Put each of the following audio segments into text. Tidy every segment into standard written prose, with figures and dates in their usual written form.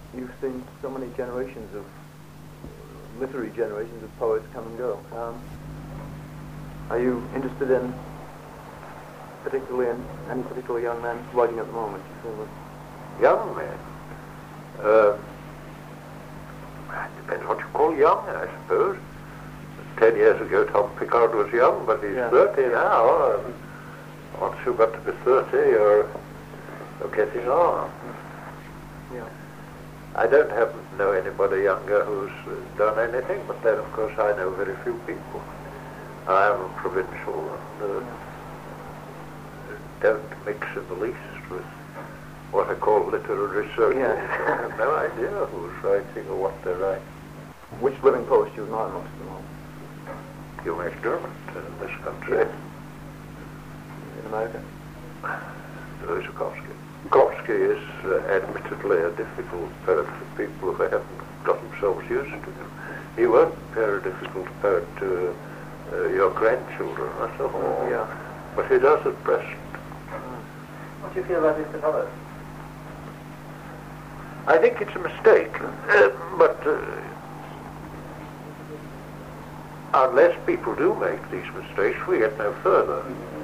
you've seen so many generations of literary generations of poets come and go. Are you interested in any particular young man writing at the moment? You feel that young men? Depends what you call young, I suppose. 10 years ago, Tom Pickard was young, but he's 30 now. Once you've got to be 30, you're getting on. Yeah. I don't know anybody younger who's done anything, but then, of course, I know very few people. I am provincial and don't mix in the least with what I call literary circles. Yeah. I have no idea who's writing or what they're writing. Which living poets do you admire most of them all? Hugh MacDermott in this country. Yes. In America? Louis Bukowski. Bukowski is admittedly a difficult poet for people who haven't got themselves used to him. He won't be a difficult poet to your grandchildren, that's all. Yeah. But he does at present. What do you feel about his development? I think it's a mistake, but unless people do make these mistakes, we get no further.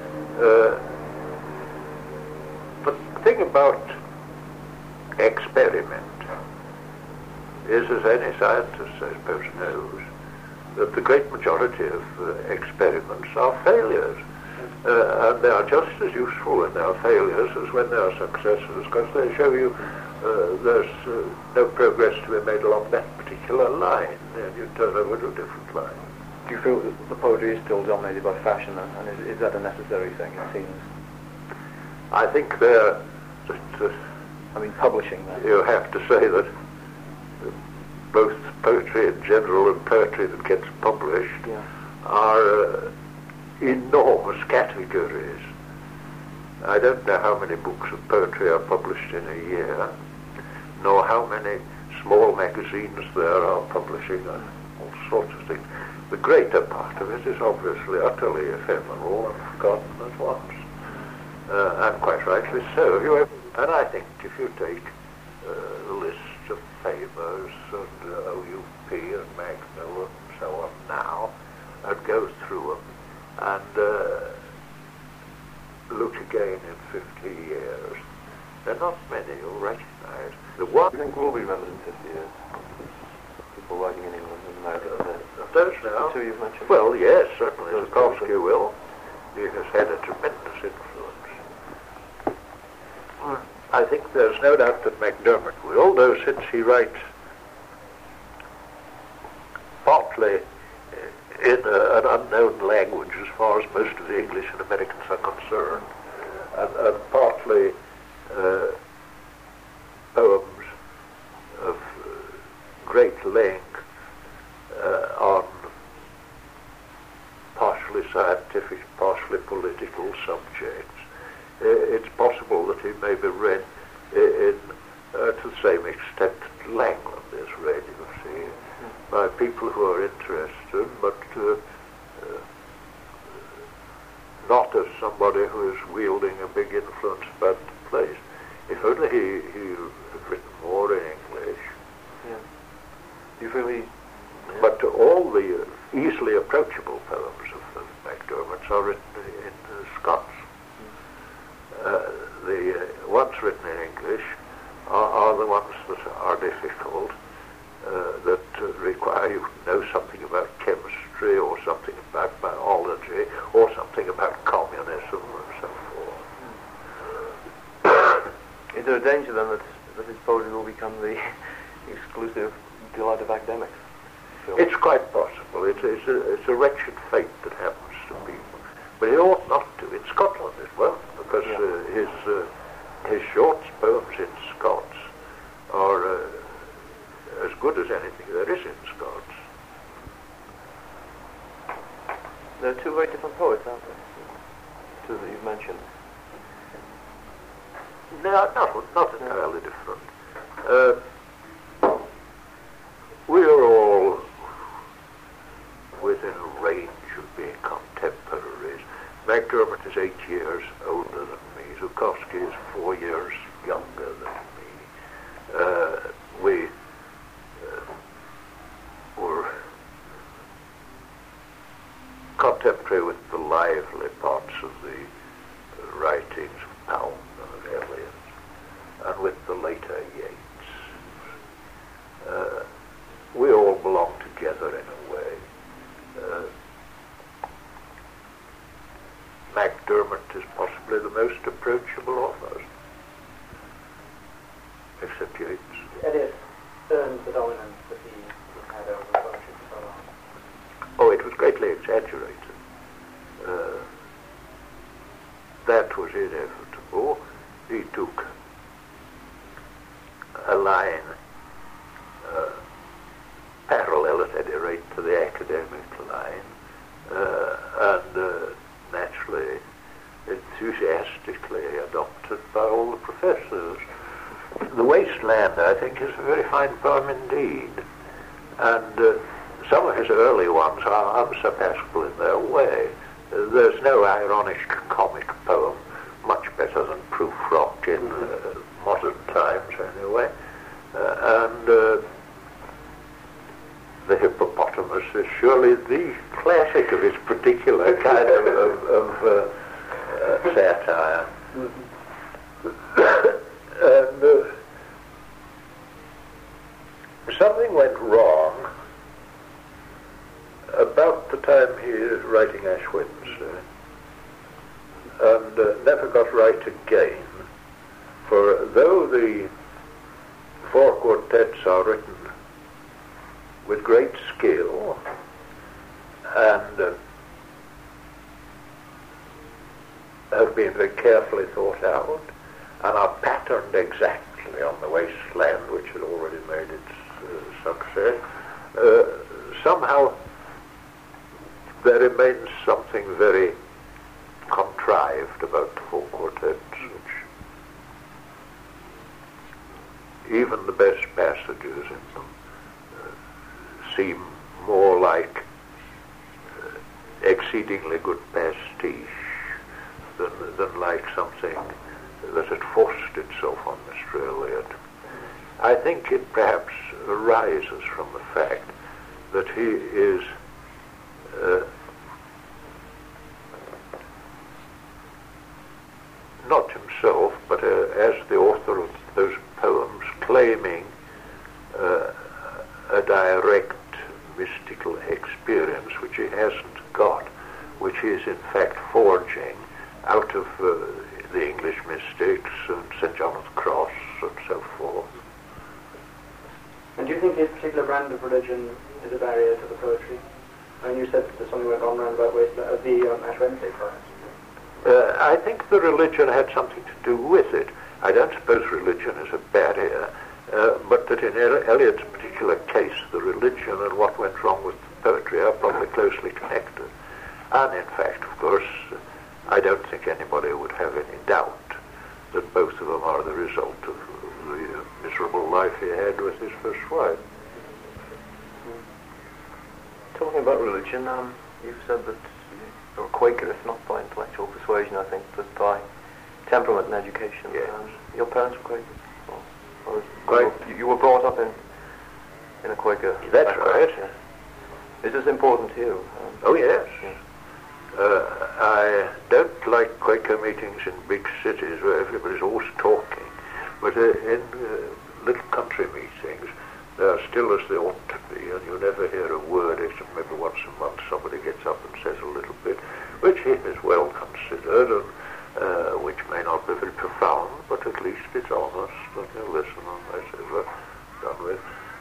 But the thing about experiment is, as any scientist, I suppose, knows, that the great majority of experiments are failures. And they are just as useful when they are failures as when they are successes, because they show you there's no progress to be made along that particular line, and you turn over to a different line. Do you feel that the poetry is still dominated by fashion, and is that a necessary thing, it seems? I think they're publishing that. You have to say that both poetry in general and poetry that gets published are enormous categories. I don't know how many books of poetry are published in a year, nor how many small magazines there are publishing all sorts of things. The greater part of it is obviously utterly ephemeral and forgotten at once, and quite rightly so. And I think if you take the list of Famers and OUP and Macmillan and so on now, and go through them, and look again in 50 years, there are not many you'll recognize. The one Do you think will be remembered in 50 years? People writing in England and America. Those now? The two you've mentioned? Well, yes, certainly. Bukowski will. He has had a tremendous influence. I think there's no doubt that MacDermott will, though since he writes partly in an unknown language as far as most of the English and Americans are concerned, and partly poems of great length on partially scientific, partially political subjects. It's possible that he may be read to the same extent that Langland is read, you see, by people who are interested, but not as somebody who is wielding a big influence about the place. If only he had written more in English. Yeah. Do you feel he... But all the easily approachable poems of MacDermott's are written in Scots. The ones written in English are the ones that are difficult, that require you to know something about chemistry or something about biology or something about communism and so forth. Is there a danger then that his poetry will become the exclusive delight of academics? It's quite possible. It's a wretched fate that happens to people. But it ought not to. In Scotland it won't, because his short poems in Scots are as good as anything there is in Scots. There are two very different poets, aren't there? Two that you've mentioned. No, not entirely different. We are all within a range of being contemporaries. MacDermott is 8 years older than me. Bukowski is 4 years younger than me. We and with the later Yeats. We all belong together in a way. MacDermot is possibly the most approachable of us, except Yeats. Eliot earned the dominance that he had over poetry for so long. Oh, it was greatly exaggerated. That was inevitable. He took a line parallel at any rate to the academic line, and naturally enthusiastically adopted by all the professors. The Wasteland, I think, is a very fine poem indeed, and some of his early ones are unsurpassable in their way. There's no ironic comic poem much better than Prufrock in modern times anyway, and The Hippopotamus is surely the classic of his particular kind of satire. And something went wrong about the time he was writing Ash Wednesday, and never got right again, for though the four quartets are written with great skill and have been very carefully thought out and are patterned exactly on the Wasteland, which had already made its success, somehow there remains something very contrived about the four quartets, which even the best passages in them seem more like exceedingly good pastiche than like something that had forced itself on Mr. Eliot. I think it perhaps arises from the fact that he is not himself, but as the author of those poems, claiming a direct mystical experience which he hasn't got, which he is in fact forging out of the English mystics and St. John of the Cross and so forth. And do you think his particular brand of religion is a barrier to the poetry? And you said that something went on around about the Ash Wednesday prize. I think the religion had something to do with it. I don't suppose religion is a barrier, but that in Eliot's particular case, the religion and what went wrong with the poetry are probably closely connected. And in fact, of course, I don't think anybody would have any doubt that both of them are the result of the miserable life he had with his first wife. Talking about religion, you've said that you're a Quakerist, not by intellectual persuasion, I think, but by temperament and education. Yes. Your parents were Quakers? Quite. You were brought up in a Quaker That's background, right. yes. Is this important to you? Oh, yes. Yes. I don't like Quaker meetings in big cities where everybody's always talking, but in little country meetings, they are still as they ought to be, and you never hear a word, except maybe once a month somebody gets up and says a little bit, which is well considered, and which may not be very profound, but at least it's honest, and you listen, and that's over, done with.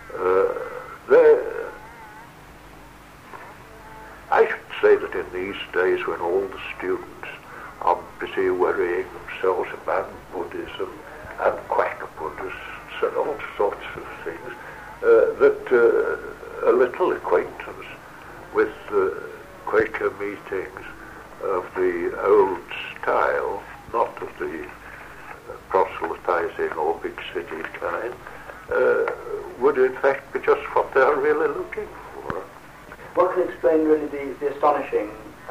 I should say that in these days when all the students are busy worrying themselves about Buddhism and Quaker Buddhists and all sorts of things, that a little acquaintance with Quaker meetings of the old style, not of the proselytizing or big city kind, would in fact be just what they are really looking for. What can explain really the astonishing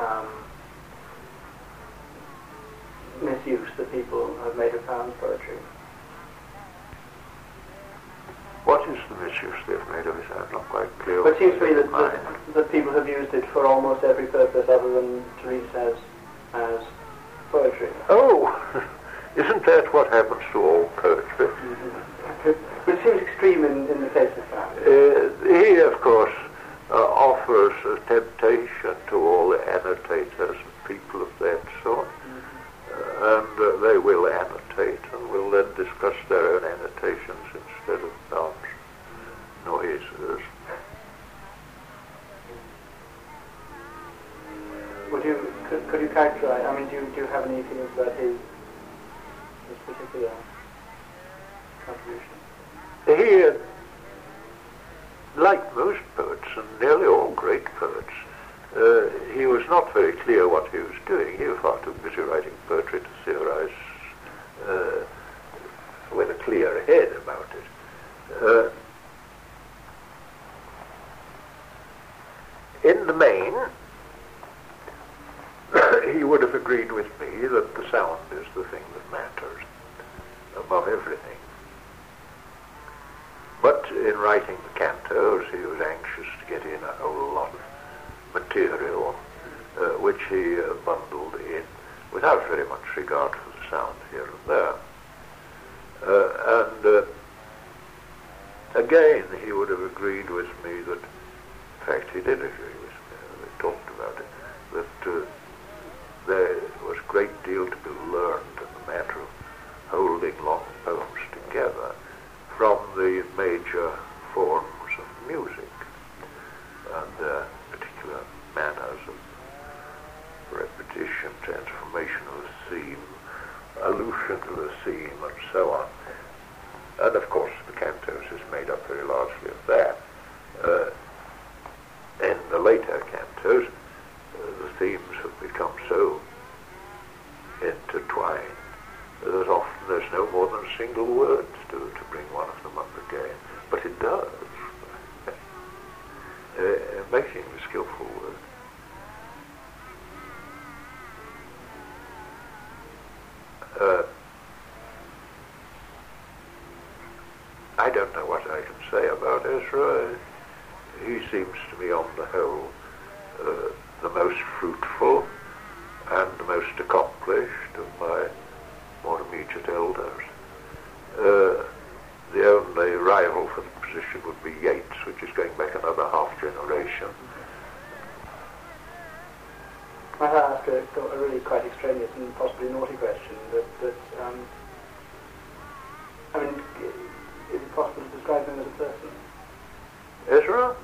misuse that people have made of Pound's poetry? What is the misuse they've made of it? I'm not quite clear. But it seems to me that people have used it for almost every purpose other than to read as poetry. Oh, isn't that what happens to all poetry? extreme in the case of Sam. He, of course, offers a temptation to all the annotators and people of that sort, and they will annotate and will then discuss their own annotations instead of Pound's noises. Could you characterize? I mean, do you have any feelings about his particular contribution? He, like most poets, and nearly all great poets, he was not very clear what he was doing. He was far too busy writing poetry to theorize with a clear head about it. In the main, he would have agreed with me that the sound is the thing that matters above everything. But in writing the cantos, he was anxious to get in a whole lot of material, which he bundled in without very much regard for the sound here and there. And again, he would have agreed with me that, in fact, he did agree with me, we talked about it, that there was a great deal to be learned in the matter of holding long poems together from the major forms of music and particular manners of repetition, transformation of the theme, allusion to the theme, and so on. And of course the cantos is made up very largely of that. In the later cantos, the themes have become so intertwined that often there's no more than a single word to bring one of them up again. But it does. Making the skillful work. I don't know what I can say about Ezra. He seems to me on the whole the most fruitful and the most accomplished of my more immediate elders. The only rival for the position would be Yeats, which is going back another half generation. Might I ask a really quite extraneous and possibly naughty question? I mean, is it possible to describe him as a person? Ezra?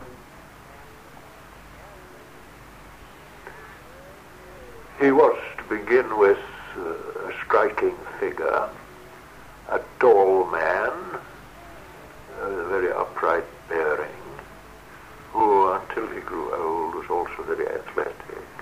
He was, to begin with, a striking figure, a tall man, a very upright bearing, who, until he grew old, was also very athletic.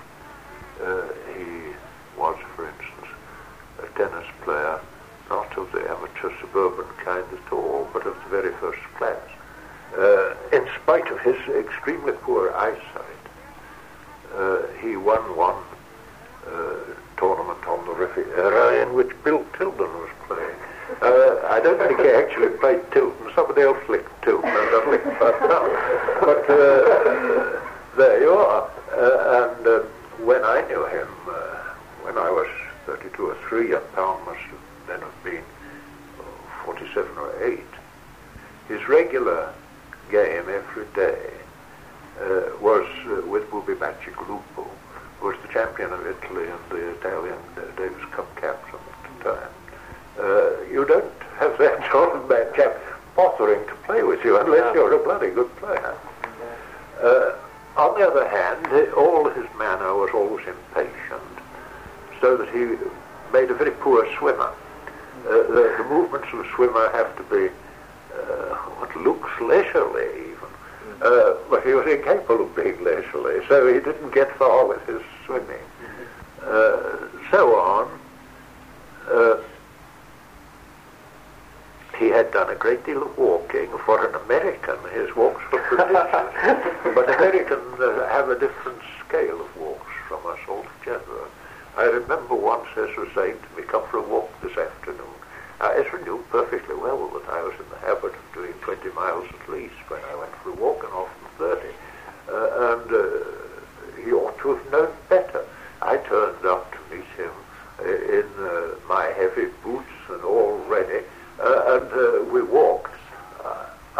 He was, for instance, a tennis player, not of the amateur suburban kind at all, but of the very first class. In spite of his extremely poor eyesight, he won one tournament on the Riviera in which Bill Tilden was playing. I don't think he actually played Tilden. Somebody else licked Tilden and I licked that. But there you are. And when I knew him, when I was 32 or 3, and Pound must then have been 47 or 8, his regular game every day was with Bubi Bacigalupo, who was the champion of Italy and the Italian Davis Cup captain at the time. You don't have that sort of bad chap bothering to play with you unless you're a bloody good player. On the other hand, all his manner was always impatient, so that he made a very poor swimmer. The movements of a swimmer have to be what looks leisurely even, but he was incapable of being leisurely, so he didn't get far with his swimming. So on. He had done a great deal of walking. For an American, his walks were prodigious. But Americans have a different scale of walks from us altogether. I remember once Ezra saying to me, "Come for a walk this afternoon." Ezra knew perfectly well that I was in the habit of doing 20 miles at least when I went for a walk, and often 30. And he ought to have known better. I turned up to meet him in my heavy boots and all ready, and we walked.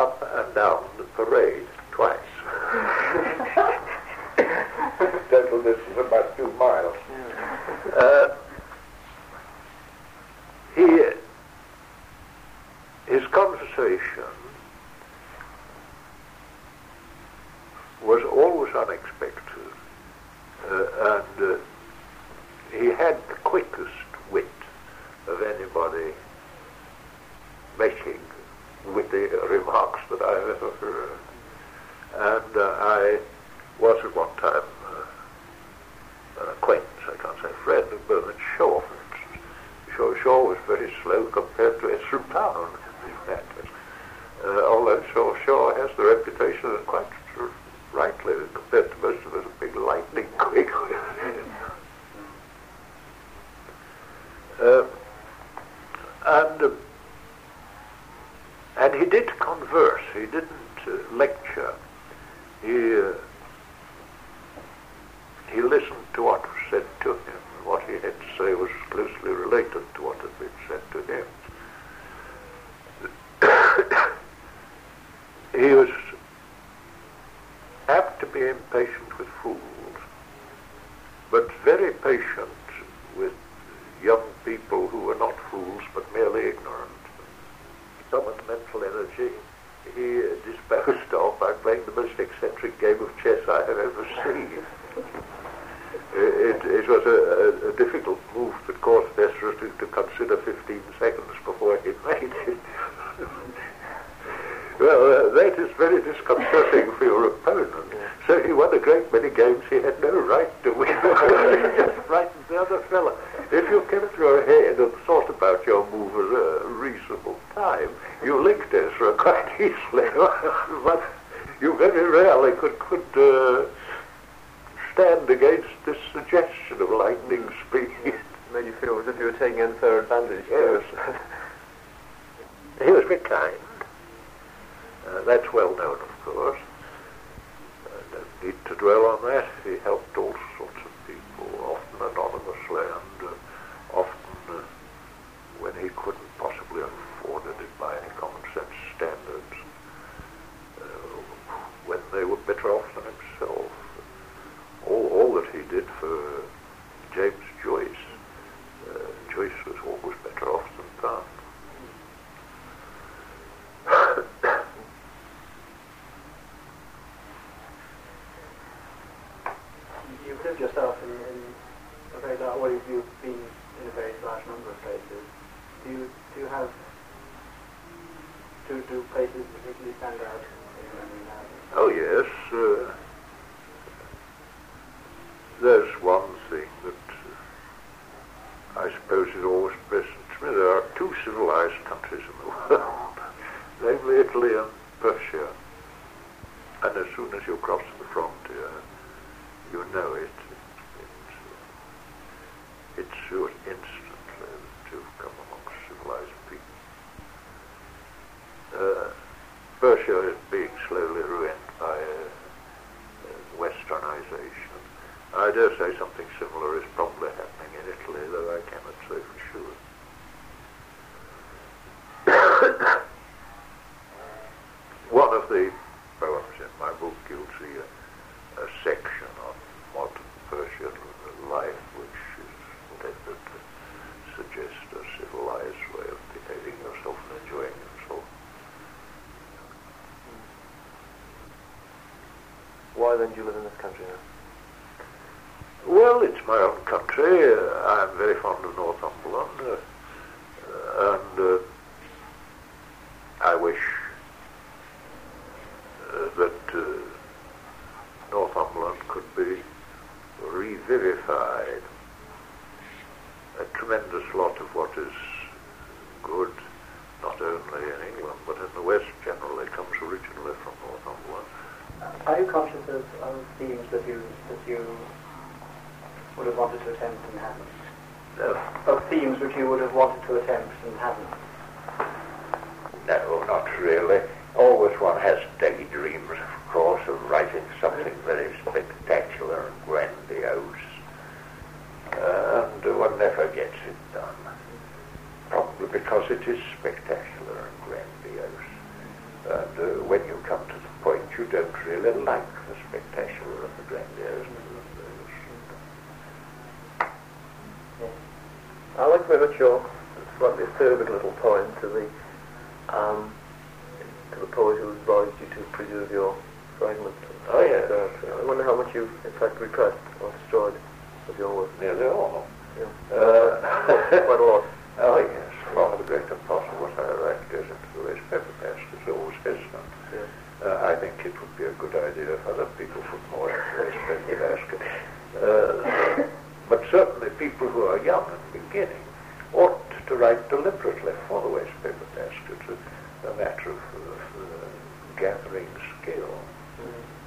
situation was always unexpected, and he had the quickest wit of anybody making witty remarks that I've ever heard. And I was at one time an acquaintance, I can't say friend, of Bernard Shaw, for instance. Shaw was very slow compared to Ezra Pound in these matters. Although Shaw has the reputation, and quite rightly, compared to most of us, a big lightning quick. And he did converse. He didn't lecture. He listened to what was said to him. What he had to say was closely related to what had been said to him. He was apt to be impatient with fools, but very patient with young people who were not fools but merely ignorant. Some of the mental energy he disposed of by playing the most eccentric game of chess I have ever seen. It was a difficult move that caused Ezra to consider 15 seconds before he made it. Well, that is very disconcerting for your opponent. So he won a great many games he had no right to win. He just frightened the other fellow. If you kept your head and thought about your move at a reasonable time, you licked Ezra quite easily. But you very rarely could stand against this suggestion of lightning speed. Made you feel as if you were taking unfair advantage. Yes. He was very kind. That's well known, of course. Don't need to dwell on that. He helped all sorts of people, often anonymously, and often when he couldn't possibly have afforded it by any common sense standards, when they were better off than himself. All that he did for James Joyce, Joyce was always better off than Dunn. You've lived yourself in a very large, well, you've been in a very large number of places. Do you have, do places particularly stand out in your memory now? Oh yes, there's one thing that I suppose is always present to me. There are two civilized countries in the world, namely Italy and Persia. And as soon as you cross the frontier, you know it. It's sure instantly that you've come amongst civilized people. Persia is being slowly ruined by westernization. I dare say something similar is probably happening in Italy, though I cannot say for sure. One of the poems in my book, you'll see a section on modern Persian life, which is intended to suggest a civilized way of behaving yourself and enjoying yourself. Why then do you live in this country now? Well, it's my own country. I'm very fond of Northumberland, and I wish that Northumberland could be revivified. A tremendous lot of what is good, not only in England, but in the West generally, comes originally from Northumberland. Are you conscious of themes that you would have wanted to attempt and haven't? Of themes which you would have wanted to attempt and haven't? No, not really. Always one has daydreams, of course, of writing something very spectacular and grandiose. And one never gets it done. Probably because it is spectacular and grandiose. And when you come to the point, you don't really like the spectacular and the grandiose. I like very much your slightly acerbic little point to the preserve your fragment. Oh, yes. I wonder how much you've, in fact, repressed or destroyed of your work. Nearly all. Yeah. Quite a lot. Oh, yes. One of the greater part of what I write goes into the waste paper basket. It always has done. Yeah. I think it would be a good idea if other people put more into the waste paper basket. But certainly people who are young and beginning ought to write deliberately for the waste paper basket. It's a matter of gathering skill. Mm.